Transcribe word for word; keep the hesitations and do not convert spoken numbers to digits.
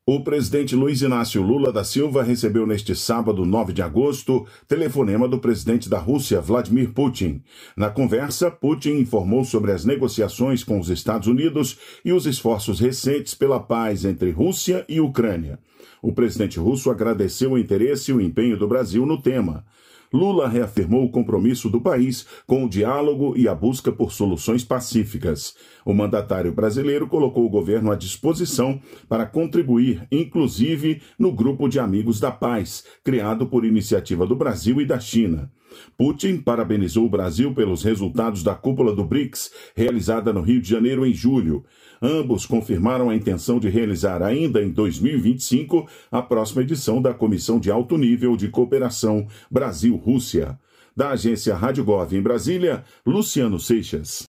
O presidente Luiz Inácio Lula da Silva recebeu neste sábado, nove de agosto, telefonema do presidente da Rússia, Vladimir Putin. Na conversa, Putin informou sobre as negociações com os Estados Unidos e os esforços recentes pela paz entre Rússia e Ucrânia. O presidente russo agradeceu o interesse e o empenho do Brasil no tema. Lula reafirmou o compromisso do país com o diálogo e a busca por soluções pacíficas. O mandatário brasileiro colocou o governo à disposição para contribuir, inclusive, no Grupo de Amigos da Paz, criado por iniciativa do Brasil e da China. Putin parabenizou o Brasil pelos resultados da cúpula do BRICS, realizada no Rio de Janeiro em julho. Ambos confirmaram a intenção de realizar ainda em dois mil e vinte e cinco a próxima edição da Comissão de Alto Nível de Cooperação Brasil-Rússia. Da agência Rádio Gov em Brasília, Luciano Seixas.